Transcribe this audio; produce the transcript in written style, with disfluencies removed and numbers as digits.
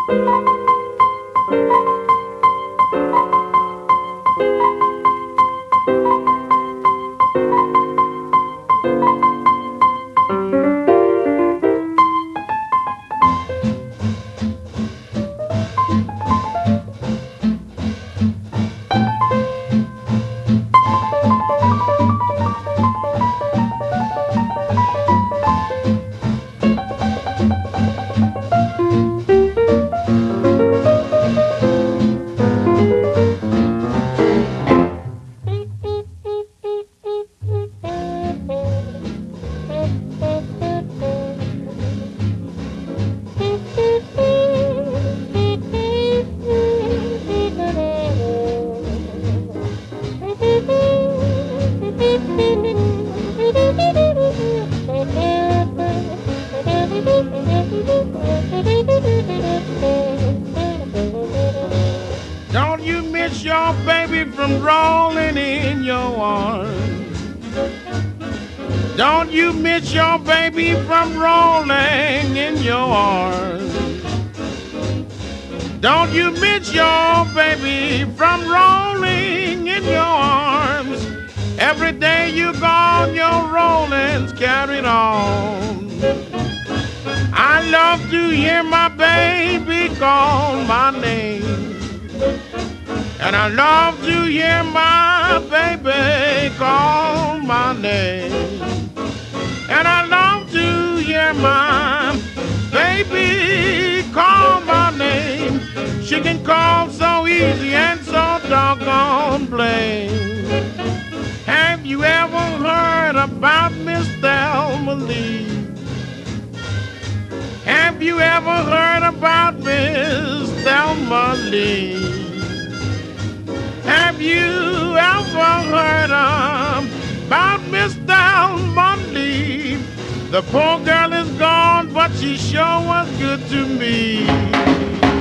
Don't you miss your baby from rolling in your arms? Don't you miss your baby from rolling in your arms? Don't you miss your baby from rolling in your arms? Every day you gone, your rolling's carried on. I love to hear my baby call my name. And I love to hear my baby call my name. And I love to hear my baby call my name. She can call so easy and so doggone plain. Have you ever heard about Miss Thelma Lee? Have you ever heard about Miss Thelma Lee? Have you ever heard about Miss Thelma Lee? The poor girl is gone, but she sure was good to me.